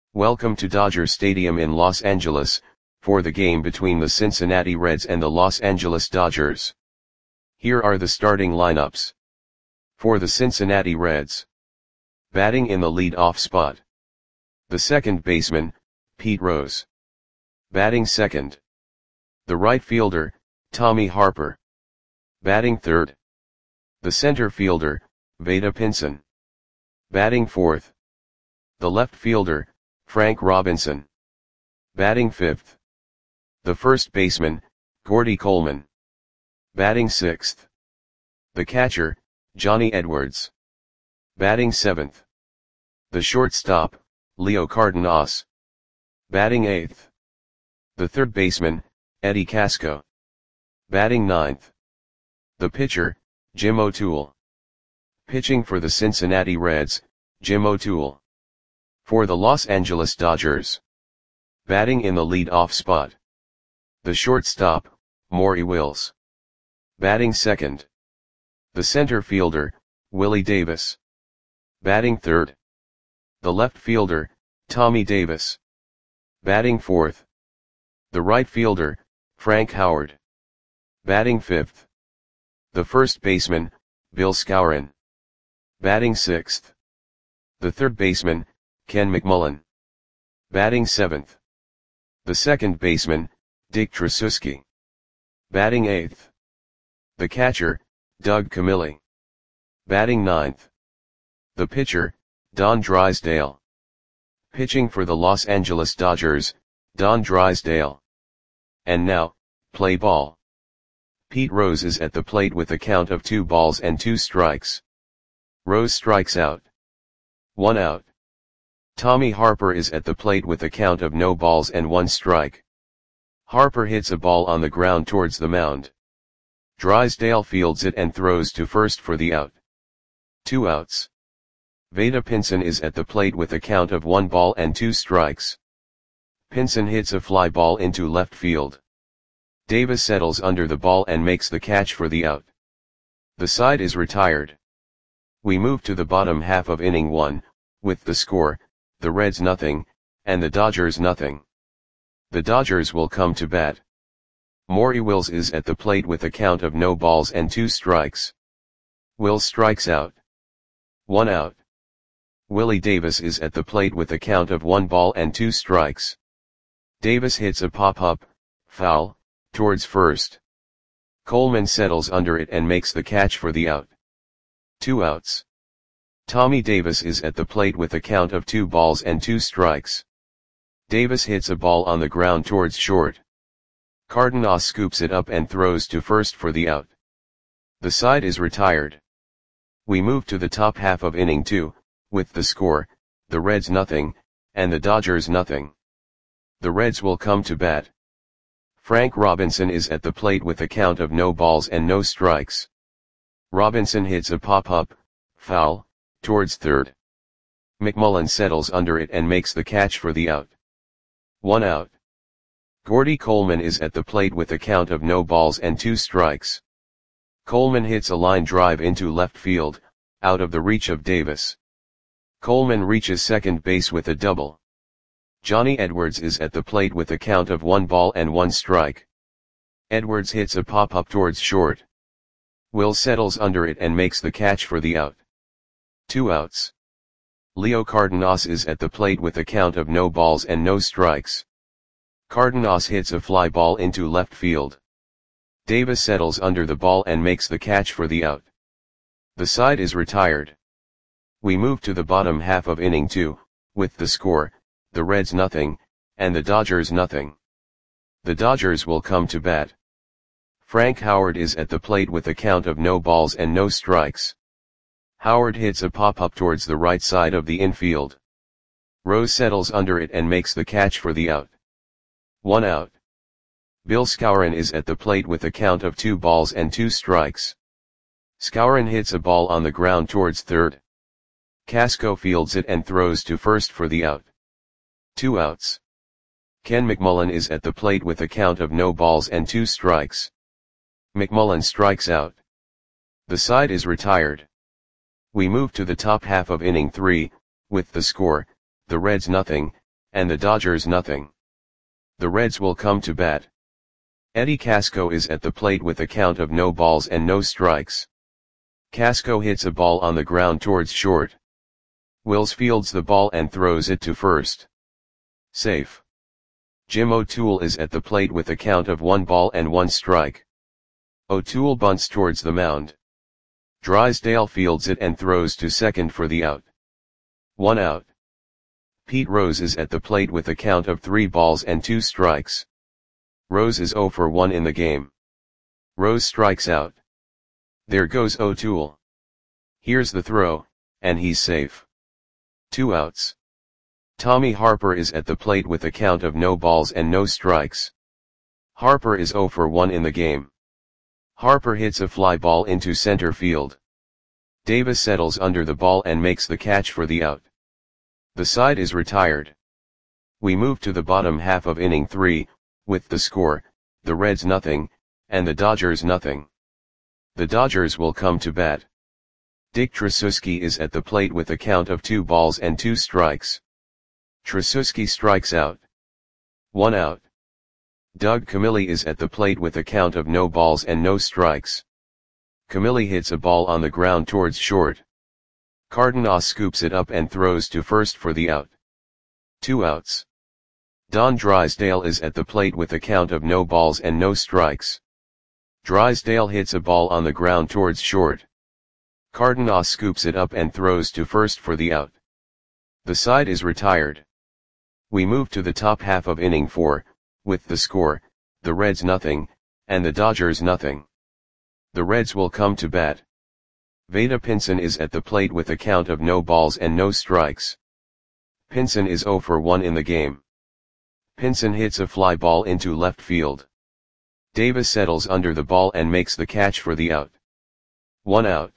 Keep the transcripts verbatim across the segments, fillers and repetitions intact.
Welcome to Dodger Stadium in Los Angeles, for the game between the Cincinnati Reds and the Los Angeles Dodgers. Here are the starting lineups. For the Cincinnati Reds. Batting in the lead-off spot. The second baseman, Pete Rose. Batting second. The right fielder, Tommy Harper. Batting third. The center fielder, Vada Pinson. Batting fourth. The left fielder, Frank Robinson. Batting fifth. The first baseman, Gordy Coleman. Batting sixth. The catcher, Johnny Edwards. Batting seventh. The shortstop, Leo Cardenas. Batting eighth. The third baseman, Eddie Casco. Batting ninth. The pitcher, Jim O'Toole. Pitching for the Cincinnati Reds, Jim O'Toole. For the Los Angeles Dodgers. Batting in the lead-off spot. The shortstop, Maury Wills. Batting second. The center fielder, Willie Davis. Batting third. The left fielder, Tommy Davis. Batting fourth. The right fielder, Frank Howard. Batting fifth. The first baseman, Bill Skowron. Batting sixth. The third baseman, Ken McMullen. Batting seventh. The second baseman, Dick Tracewski. Batting eighth. The catcher, Doug Camilli. Batting ninth. The pitcher, Don Drysdale. Pitching for the Los Angeles Dodgers, Don Drysdale. And now, play ball. Pete Rose is at the plate with a count of two balls and two strikes. Rose strikes out. One out. Tommy Harper is at the plate with a count of no balls and one strike. Harper hits a ball on the ground towards the mound. Drysdale fields it and throws to first for the out. Two outs. Vada Pinson is at the plate with a count of one ball and two strikes. Pinson hits a fly ball into left field. Davis settles under the ball and makes the catch for the out. The side is retired. We move to the bottom half of inning one, with the score, the Reds nothing, and the Dodgers nothing. The Dodgers will come to bat. Maury Wills is at the plate with a count of no balls and two strikes. Wills strikes out. One out. Willie Davis is at the plate with a count of one ball and two strikes. Davis hits a pop-up, foul, towards first. Coleman settles under it and makes the catch for the out. Two outs. Tommy Davis is at the plate with a count of two balls and two strikes. Davis hits a ball on the ground towards short. Cardenas scoops it up and throws to first for the out. The side is retired. We move to the top half of inning two, with the score, the Reds nothing, and the Dodgers nothing. The Reds will come to bat. Frank Robinson is at the plate with a count of no balls and no strikes. Robinson hits a pop-up, foul, towards third. McMullen settles under it and makes the catch for the out. One out. Gordy Coleman is at the plate with a count of no balls and two strikes. Coleman hits a line drive into left field, out of the reach of Davis. Coleman reaches second base with a double. Johnny Edwards is at the plate with a count of one ball and one strike. Edwards hits a pop-up towards short. Will settles under it and makes the catch for the out. Two outs. Leo Cardenas is at the plate with a count of no balls and no strikes. Cardenas hits a fly ball into left field. Davis settles under the ball and makes the catch for the out. The side is retired. We move to the bottom half of inning two, with the score, the Reds nothing, and the Dodgers nothing. The Dodgers will come to bat. Frank Howard is at the plate with a count of no balls and no strikes. Howard hits a pop-up towards the right side of the infield. Rose settles under it and makes the catch for the out. One out. Bill Skowron is at the plate with a count of two balls and two strikes. Skowron hits a ball on the ground towards third. Casco fields it and throws to first for the out. Two outs. Ken McMullen is at the plate with a count of no balls and two strikes. McMullen strikes out. The side is retired. We move to the top half of inning three, with the score, the Reds nothing, and the Dodgers nothing. The Reds will come to bat. Eddie Casco is at the plate with a count of no balls and no strikes. Casco hits a ball on the ground towards short. Wills fields the ball and throws it to first. Safe. Jim O'Toole is at the plate with a count of one ball and one strike. O'Toole bunts towards the mound. Drysdale fields it and throws to second for the out. One out. Pete Rose is at the plate with a count of three balls and two strikes. Rose is oh for one in the game. Rose strikes out. There goes O'Toole. Here's the throw, and he's safe. Two outs. Tommy Harper is at the plate with a count of no balls and no strikes. Harper is oh for one in the game. Harper hits a fly ball into center field. Davis settles under the ball and makes the catch for the out. The side is retired. We move to the bottom half of inning three, with the score, the Reds nothing, and the Dodgers nothing. The Dodgers will come to bat. Dick Tracewski is at the plate with a count of two balls and two strikes. Tracewski strikes out. One out. Doug Camilli is at the plate with a count of no balls and no strikes. Camilli hits a ball on the ground towards short. Cardenas scoops it up and throws to first for the out. Two outs. Don Drysdale is at the plate with a count of no balls and no strikes. Drysdale hits a ball on the ground towards short. Cardenas scoops it up and throws to first for the out. The side is retired. We move to the top half of inning four, with the score, the Reds nothing, and the Dodgers nothing. The Reds will come to bat. Vada Pinson is at the plate with a count of no balls and no strikes. Pinson is oh for one in the game. Pinson hits a fly ball into left field. Davis settles under the ball and makes the catch for the out. One out.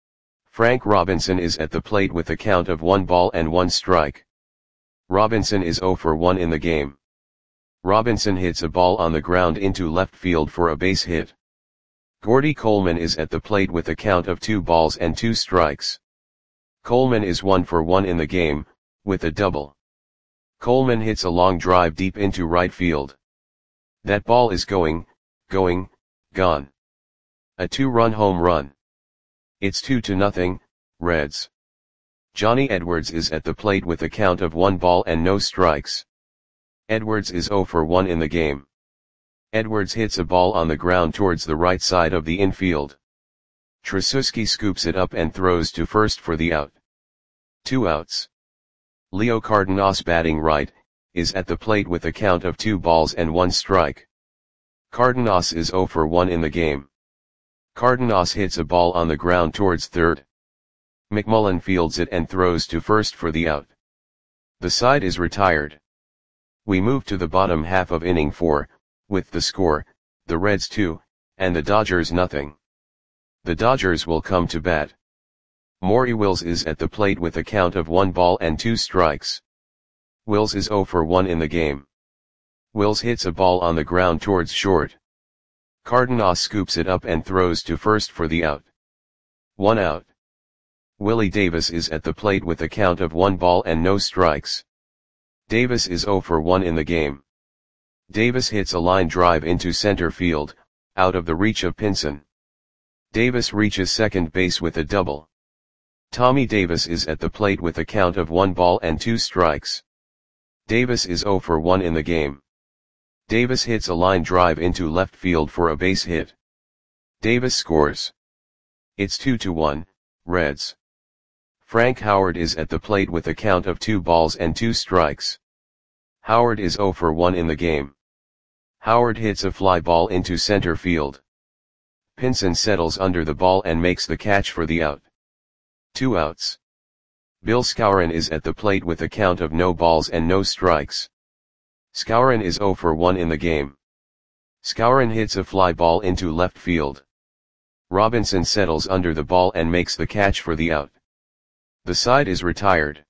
Frank Robinson is at the plate with a count of one ball and one strike. Robinson is oh for one in the game. Robinson hits a ball on the ground into left field for a base hit. Gordy Coleman is at the plate with a count of two balls and two strikes. Coleman is one for one in the game, with a double. Coleman hits a long drive deep into right field. That ball is going, going, gone. A two-run home run. It's two to nothing, Reds. Johnny Edwards is at the plate with a count of one ball and no strikes. Edwards is oh for one in the game. Edwards hits a ball on the ground towards the right side of the infield. Tracewski scoops it up and throws to first for the out. Two outs. Leo Cardenas, batting right, is at the plate with a count of two balls and one strike. Cardenas is oh for one in the game. Cardenas hits a ball on the ground towards third. McMullen fields it and throws to first for the out. The side is retired. We move to the bottom half of inning four, with the score, the Reds two, and the Dodgers nothing. The Dodgers will come to bat. Maury Wills is at the plate with a count of one ball and two strikes. Wills is oh for one in the game. Wills hits a ball on the ground towards short. Cardenas scoops it up and throws to first for the out. One out. Willie Davis is at the plate with a count of one ball and no strikes. Davis is oh for one in the game. Davis hits a line drive into center field, out of the reach of Pinson. Davis reaches second base with a double. Tommy Davis is at the plate with a count of one ball and two strikes. Davis is oh for one in the game. Davis hits a line drive into left field for a base hit. Davis scores. It's two to one, Reds. Frank Howard is at the plate with a count of two balls and two strikes. Howard is oh for one in the game. Howard hits a fly ball into center field. Pinson settles under the ball and makes the catch for the out. Two outs. Bill Skowron is at the plate with a count of no balls and no strikes. Skowron is oh for one in the game. Skowron hits a fly ball into left field. Robinson settles under the ball and makes the catch for the out. The side is retired.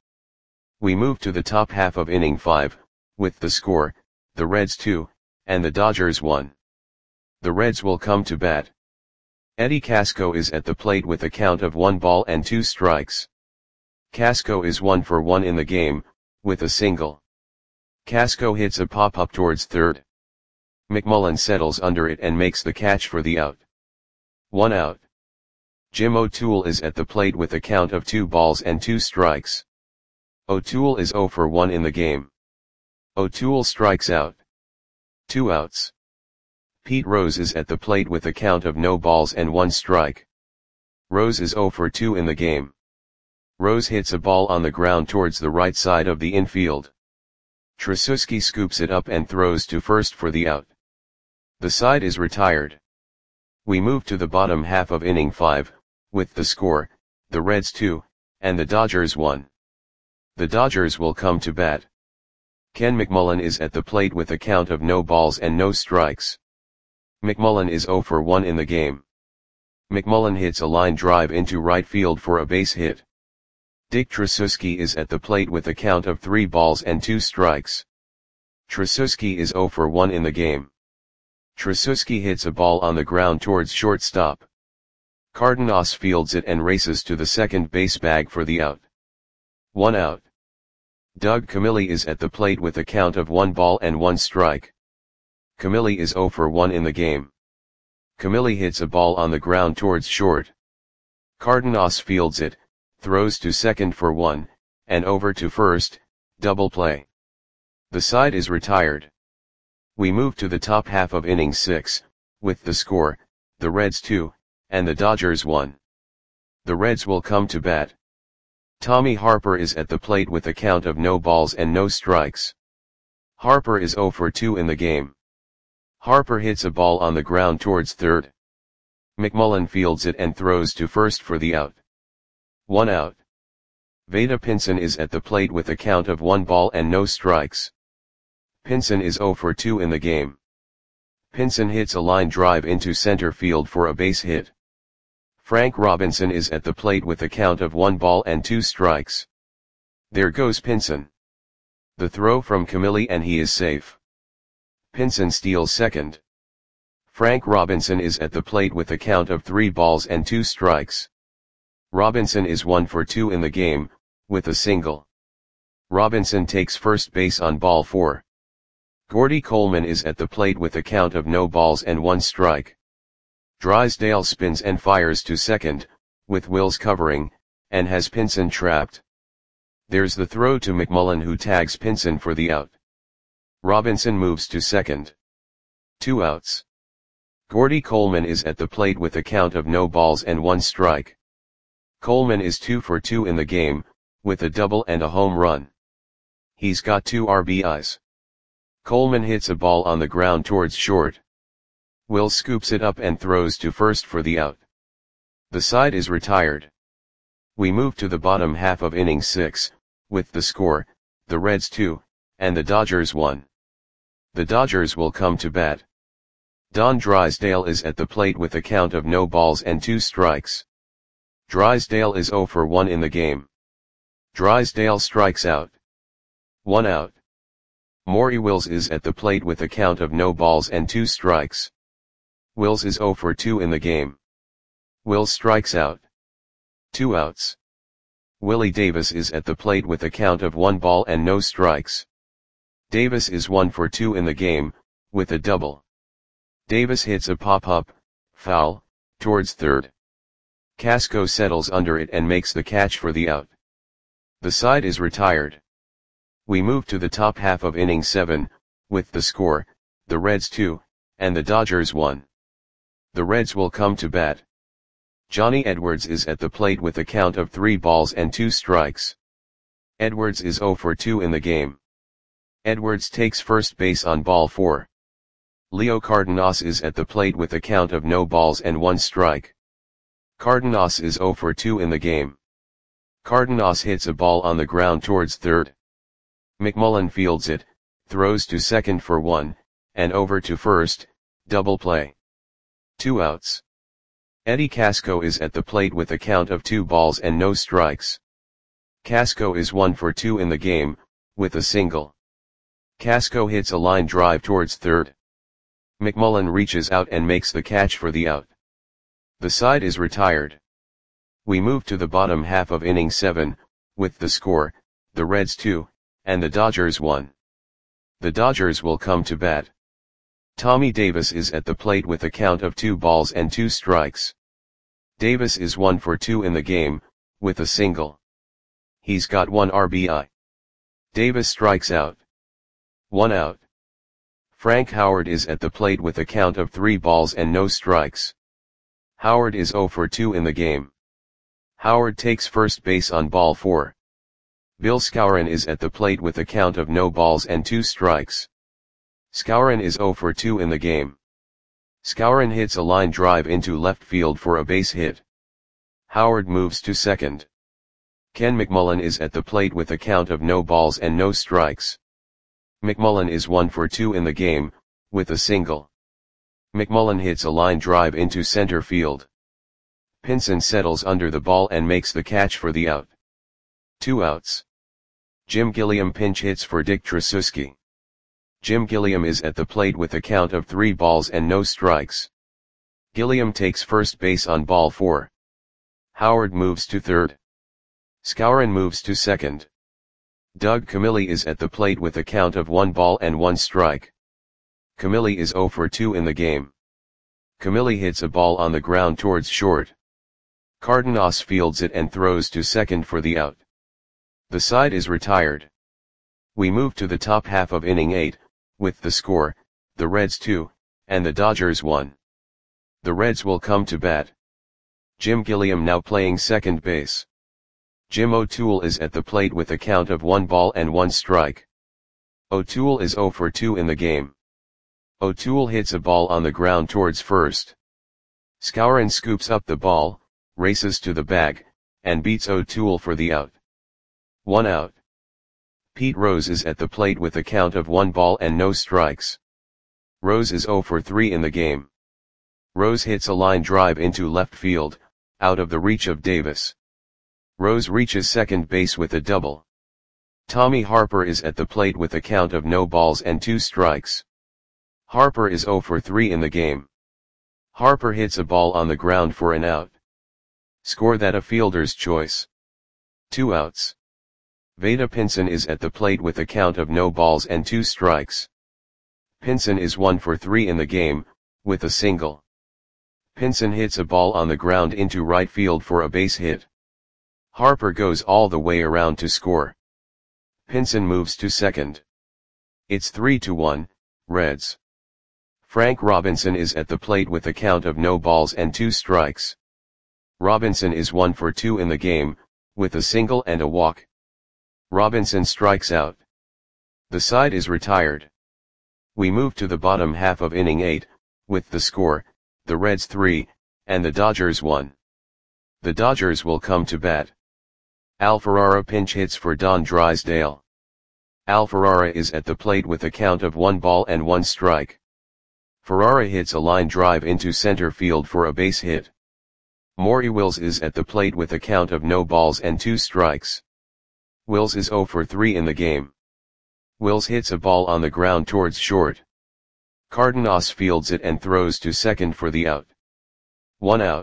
We move to the top half of inning five, with the score, the Reds two, and the Dodgers one. The Reds will come to bat. Eddie Casco is at the plate with a count of one ball and two strikes. Casco is one for one in the game, with a single. Casco hits a pop-up towards third. McMullen settles under it and makes the catch for the out. One out. Jim O'Toole is at the plate with a count of two balls and two strikes. O'Toole is zero for one in the game. O'Toole strikes out. Two outs. Pete Rose is at the plate with a count of no balls and one strike. Rose is zero for two in the game. Rose hits a ball on the ground towards the right side of the infield. Tracewski scoops it up and throws to first for the out. The side is retired. We move to the bottom half of inning five, with the score, the Reds two, and the Dodgers one. The Dodgers will come to bat. Ken McMullen is at the plate with a count of no balls and no strikes. McMullen is zero for one in the game. McMullen hits a line drive into right field for a base hit. Dick Tracewski is at the plate with a count of three balls and two strikes. Tracewski is zero for one in the game. Tracewski hits a ball on the ground towards shortstop. Cardenas fields it and races to the second base bag for the out. One out. Doug Camilli is at the plate with a count of one ball and one strike. Camilli is zero for one in the game. Camilli hits a ball on the ground towards short. Cardenas fields it, throws to second for one, and over to first, double play. The side is retired. We move to the top half of inning six, with the score, the Reds two, and the Dodgers one. The Reds will come to bat. Tommy Harper is at the plate with a count of no balls and no strikes. Harper is zero for two in the game. Harper hits a ball on the ground towards third. McMullen fields it and throws to first for the out. One out. Vada Pinson is at the plate with a count of one ball and no strikes. Pinson is zero for two in the game. Pinson hits a line drive into center field for a base hit. Frank Robinson is at the plate with a count of one ball and two strikes. There goes Pinson. The throw from Camilli and he is safe. Pinson steals second. Frank Robinson is at the plate with a count of three balls and two strikes. Robinson is one for two in the game, with a single. Robinson takes first base on ball four. Gordy Coleman is at the plate with a count of no balls and one strike. Drysdale spins and fires to second, with Wills covering, and has Pinson trapped. There's the throw to McMullen who tags Pinson for the out. Robinson moves to second. Two outs. Gordy Coleman is at the plate with a count of no balls and one strike. Coleman is two for two in the game, with a double and a home run. He's got two R B Is. Coleman hits a ball on the ground towards short. Will scoops it up and throws to first for the out. The side is retired. We move to the bottom half of inning six, with the score, the Reds two, and the Dodgers one. The Dodgers will come to bat. Don Drysdale is at the plate with a count of no balls and two strikes. Drysdale is zero for one in the game. Drysdale strikes out. One out. Maury Wills is at the plate with a count of no balls and two strikes. Wills is zero for two in the game. Wills strikes out. Two outs. Willie Davis is at the plate with a count of one ball and no strikes. Davis is one for two in the game, with a double. Davis hits a pop-up, foul, towards third. Casco settles under it and makes the catch for the out. The side is retired. We move to the top half of inning seven, with the score, the Reds two, and the Dodgers one. The Reds will come to bat. Johnny Edwards is at the plate with a count of three balls and two strikes. Edwards is zero for two in the game. Edwards takes first base on ball four. Leo Cardenas is at the plate with a count of no balls and one strike. Cardenas is zero for two in the game. Cardenas hits a ball on the ground towards third. McMullen fields it, throws to second for one, and over to first, double play. Two outs. Eddie Casco is at the plate with a count of two balls and no strikes. Casco is one for two in the game, with a single. Casco hits a line drive towards third. McMullen reaches out and makes the catch for the out. The side is retired. We move to the bottom half of inning seven, with the score, the Reds two, and the Dodgers one. The Dodgers will come to bat. Tommy Davis is at the plate with a count of two balls and two strikes. Davis is one for two in the game, with a single. He's got one R B I. Davis strikes out. One out. Frank Howard is at the plate with a count of three balls and no strikes. Howard is zero for two in the game. Howard takes first base on ball four. Bill Skowron is at the plate with a count of no balls and two strikes. Skowron is zero for two in the game. Skowron hits a line drive into left field for a base hit. Howard moves to second. Ken McMullen is at the plate with a count of no balls and no strikes. McMullen is one for two in the game, with a single. McMullen hits a line drive into center field. Pinson settles under the ball and makes the catch for the out. Two outs. Jim Gilliam pinch hits for Dick Tracewski. Jim Gilliam is at the plate with a count of three balls and no strikes. Gilliam takes first base on ball four. Howard moves to third. Skowron moves to second. Doug Camilli is at the plate with a count of one ball and one strike. Camilli is zero for two in the game. Camilli hits a ball on the ground towards short. Cardenas fields it and throws to second for the out. The side is retired. We move to the top half of inning eight, with the score, the Reds two, and the Dodgers one. The Reds will come to bat. Jim Gilliam now playing second base. Jim O'Toole is at the plate with a count of one ball and one strike. O'Toole is zero for two in the game. O'Toole hits a ball on the ground towards first. Skowron scoops up the ball, races to the bag, and beats O'Toole for the out. One out. Pete Rose is at the plate with a count of one ball and no strikes. Rose is zero for three in the game. Rose hits a line drive into left field, out of the reach of Davis. Rose reaches second base with a double. Tommy Harper is at the plate with a count of no balls and two strikes. Harper is zero for three in the game. Harper hits a ball on the ground for an out. Score that a fielder's choice. Two outs. Vada Pinson is at the plate with a count of no balls and two strikes. Pinson is one for three in the game, with a single. Pinson hits a ball on the ground into right field for a base hit. Harper goes all the way around to score. Pinson moves to second. It's three to one, Reds. Frank Robinson is at the plate with a count of no balls and two strikes. Robinson is one for two in the game, with a single and a walk. Robinson strikes out. The side is retired. We move to the bottom half of inning eight, with the score, the Reds three, and the Dodgers one. The Dodgers will come to bat. Al Ferrara pinch hits for Don Drysdale. Al Ferrara is at the plate with a count of one ball and one strike. Ferrara hits a line drive into center field for a base hit. Maury Wills is at the plate with a count of no balls and two strikes. Wills is zero for three in the game. Wills hits a ball on the ground towards short. Cardenas fields it and throws to second for the out. One out.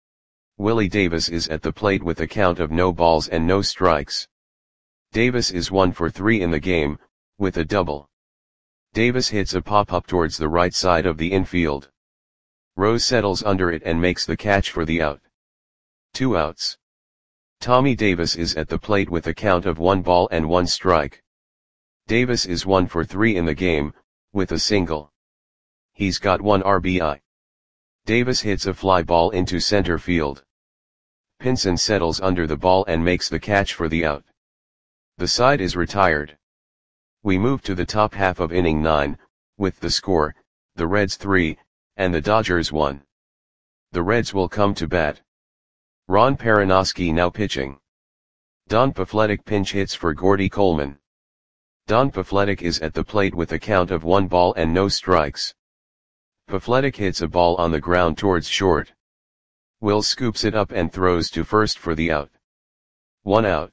Willie Davis is at the plate with a count of no balls and no strikes. Davis is one for three in the game, with a double. Davis hits a pop-up towards the right side of the infield. Rose settles under it and makes the catch for the out. Two outs. Tommy Davis is at the plate with a count of one ball and one strike. Davis is one for three in the game, with a single. He's got one R B I. Davis hits a fly ball into center field. Pinson settles under the ball and makes the catch for the out. The side is retired. We move to the top half of inning nine, with the score, the Reds three, and the Dodgers one. The Reds will come to bat. Ron Perinoski now pitching. Don Pafletic pinch hits for Gordy Coleman. Don Pafletic is at the plate with a count of one ball and no strikes. Pafletic hits a ball on the ground towards short. Wills scoops it up and throws to first for the out. One out.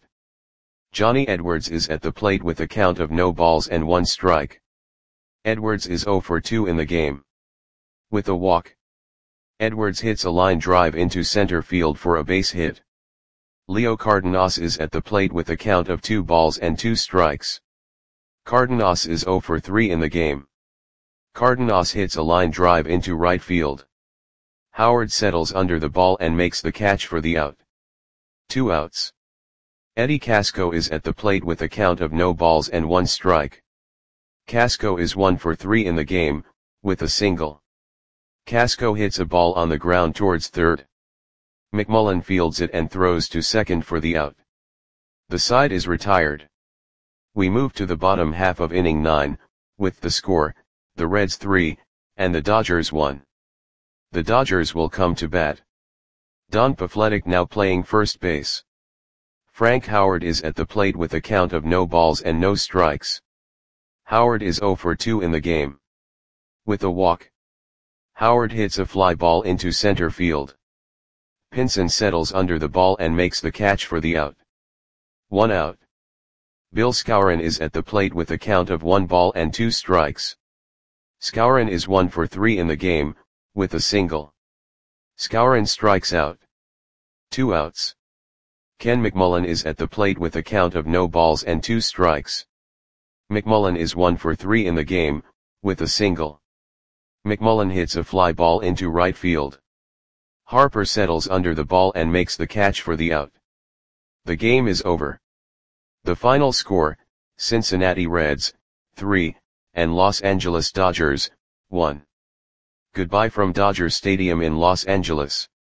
Johnny Edwards is at the plate with a count of no balls and one strike. Edwards is zero for two in the game. With a walk. Edwards hits a line drive into center field for a base hit. Leo Cardenas is at the plate with a count of two balls and two strikes. Cardenas is zero for three in the game. Cardenas hits a line drive into right field. Howard settles under the ball and makes the catch for the out. Two outs. Eddie Casco is at the plate with a count of no balls and one strike. Casco is one for three in the game, with a single. Casco hits a ball on the ground towards third. McMullen fields it and throws to second for the out. The side is retired. We move to the bottom half of inning nine, with the score, the Reds three, and the Dodgers one. The Dodgers will come to bat. Don Pafletic now playing first base. Frank Howard is at the plate with a count of no balls and no strikes. Howard is zero for two in the game. With a walk. Howard hits a fly ball into center field. Pinson settles under the ball and makes the catch for the out. One out. Bill Skowron is at the plate with a count of one ball and two strikes. Skowron is one for three in the game, with a single. Skowron strikes out. Two outs. Ken McMullen is at the plate with a count of no balls and two strikes. McMullen is one for three in the game, with a single. McMullen hits a fly ball into right field. Harper settles under the ball and makes the catch for the out. The game is over. The final score, Cincinnati Reds, three, and Los Angeles Dodgers, one. Goodbye from Dodger Stadium in Los Angeles.